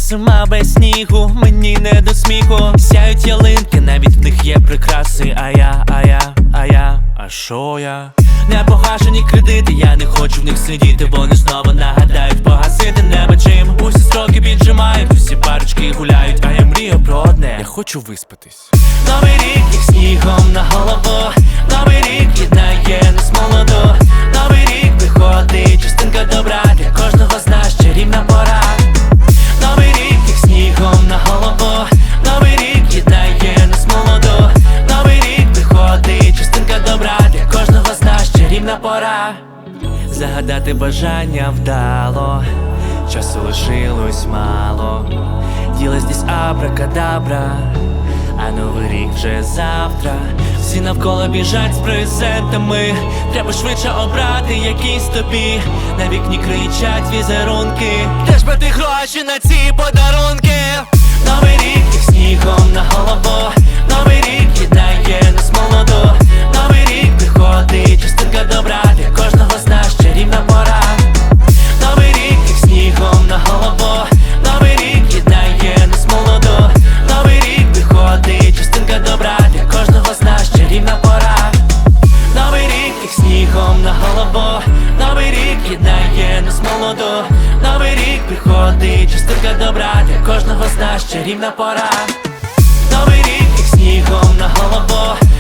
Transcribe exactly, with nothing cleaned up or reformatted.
зима без снігу, мені не до сміху. Сяють ялинки, навіть в них є прикраси. А я, а я, а я, а шо я? Не погашені кредити, я не хочу в них сидіти. Вони знову нагадають погасити небо чим. Усі строки піджимають, усі парочки гуляють. А я мрію про одне, я хочу виспатись. Новий рік, як снігом на голову. Новий рік єднає нас молоду. Новий рік приходить, частинка добра. Для кожного з нас чарівна пора. Новий рік, як снігом на голову. Новий рік єднає нас молоду. Новий рік приходить, частинка добра. Для кожного з нас чарівна пора. Загадати бажання вдало, часу лишилось мало. Ділась десь абракадабра, а новий рік вже завтра. Всі навколо біжать з презентами. Треба швидше обрати якісь тобі. На вікні кричать візерунки. Де ж брати гроші на ці подарунки? Новий рік, як снігом на голову. Новий рік єднає нас молоду. Новий рік приходить, частинка добра. Для кожного з нас чарівна пора. Новий рік, як снігом на голову. Новий рік єднає нас молоду. Новий рік приходить, частинка добра. Для кожного з нас чарівна пора. Новий рік, як снігом на голову. Новий рік єднає нас молоду. Новий рік приходить, частинка добра. Для кожного з нас чарівна пора. Новий рік, як снігом на голову.